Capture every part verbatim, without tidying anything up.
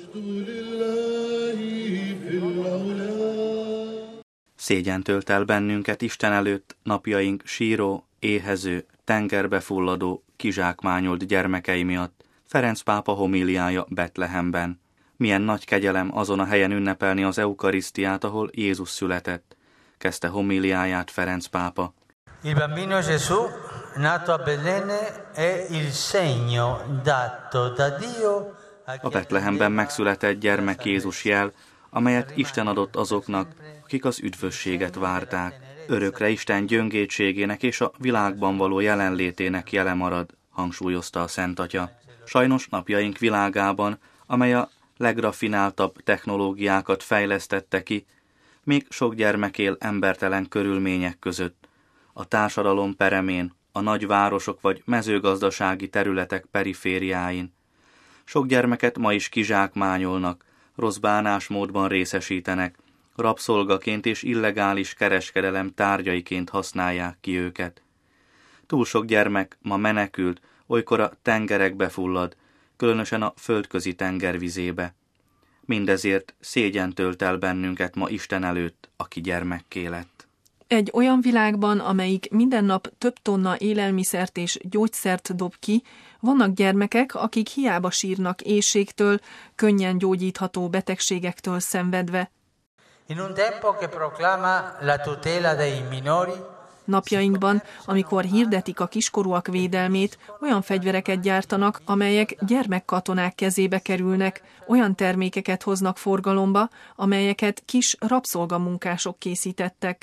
Szégyen tölt el bennünket Isten előtt napjaink síró, éhező, tengerbe fulladó, kizsákmányolt gyermekei miatt. Ferenc pápa homíliája Betlehemben. Milyen nagy kegyelem azon a helyen ünnepelni az eukarisztiát, ahol Jézus született, kezdte homíliáját Ferenc pápa. Il bambino Gesù nato a Betlemme è il segno dato da Dio. A Betlehemben megszületett gyermek Jézus jel, amelyet Isten adott azoknak, akik az üdvösséget várták. Örökre Isten gyöngétségének és a világban való jelenlétének jele marad, hangsúlyozta a Szent Atya. Sajnos napjaink világában, amely a legrafináltabb technológiákat fejlesztette ki, még sok gyermek él embertelen körülmények között, a társadalom peremén, a nagyvárosok vagy mezőgazdasági területek perifériáin. Sok gyermeket ma is kizsákmányolnak, rossz bánásmódban részesítenek, rabszolgaként és illegális kereskedelem tárgyaiként használják ki őket. Túl sok gyermek ma menekült, olykor a tengerekbe fullad, különösen a földközi tenger vizébe. Mindezért szégyen tölt el bennünket ma Isten előtt, aki gyermekké lett. Egy olyan világban, amelyik minden nap több tonna élelmiszert és gyógyszert dob ki, vannak gyermekek, akik hiába sírnak éhségtől, könnyen gyógyítható betegségektől szenvedve. In un tempo che proclama la tutela dei minori, napjainkban, amikor hirdetik a kiskorúak védelmét, olyan fegyvereket gyártanak, amelyek gyermekkatonák kezébe kerülnek, olyan termékeket hoznak forgalomba, amelyeket kis rabszolgamunkások készítettek.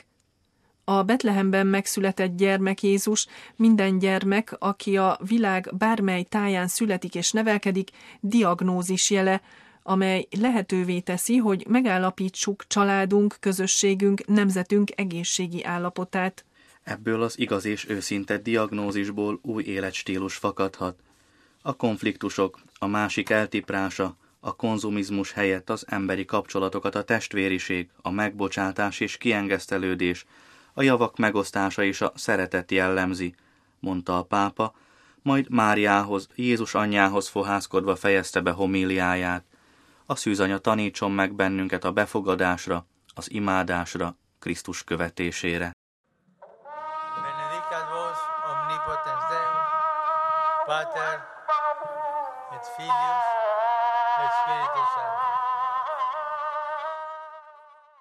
A Betlehemben megszületett gyermek Jézus, minden gyermek, aki a világ bármely táján születik és nevelkedik, diagnózis jele, amely lehetővé teszi, hogy megállapítsuk családunk, közösségünk, nemzetünk egészségi állapotát. Ebből az igaz és őszinte diagnózisból új életstílus fakadhat. A konfliktusok, a másik eltiprása, a konzumizmus helyett az emberi kapcsolatokat a testvériség, a megbocsátás és kiengesztelődés, a javak megosztása és a szeretet jellemzi, mondta a pápa, majd Máriához, Jézus anyjához fohászkodva fejezte be homíliáját. A szűzanya tanítson meg bennünket a befogadásra, az imádásra, Krisztus követésére. benedicat vos omnipotens Deus, Pater et Filius et Spiritus Sanctus.